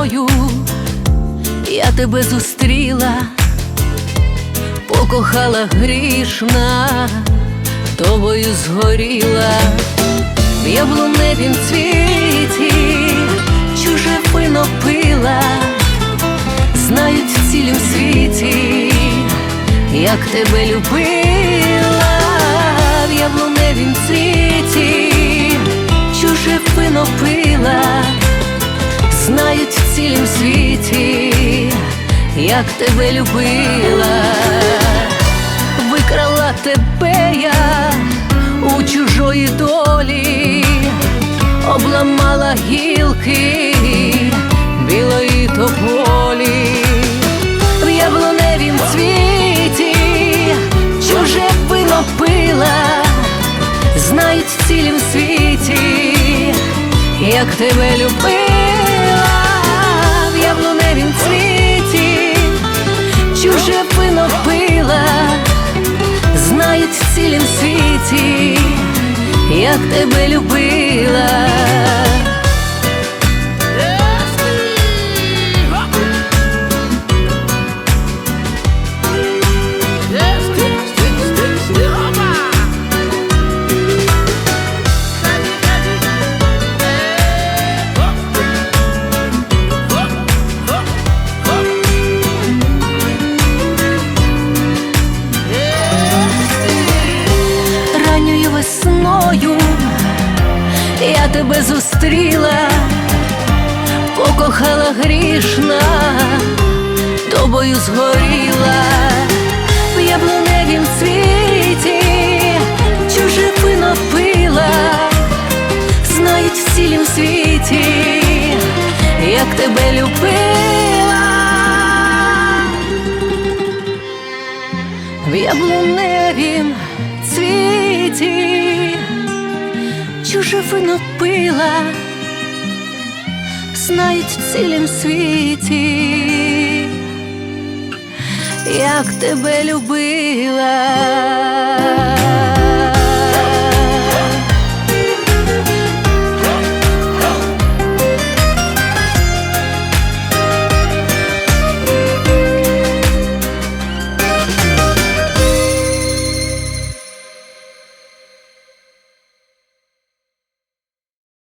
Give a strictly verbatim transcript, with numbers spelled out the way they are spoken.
весною я тебе зустріла, покохала грішна, тобою згоріла. В яблуневім цвіті чуже вино пила, знають в цілім світі, як тебе любила. В яблуневім цвіті чуже вино пила, знають в цілім світі, як тебе любила. Викрала тебе я у чужої долі, обламала гілки білої тополі. В яблуневім цвіті чуже вино пила, знають в цілім світі, як тебе любила. В яблуневім цвіті чуже вино пила, знають в цілім світі, як тебе любила. Весною я тебе зустріла, покохала грішна, тобою згоріла. В яблуневім цвіті чуже вино пила, знають в цілім світі, як тебе любила. В яблуневім цвіті чуже вино пила, знають в цілім світі, як тебе любила.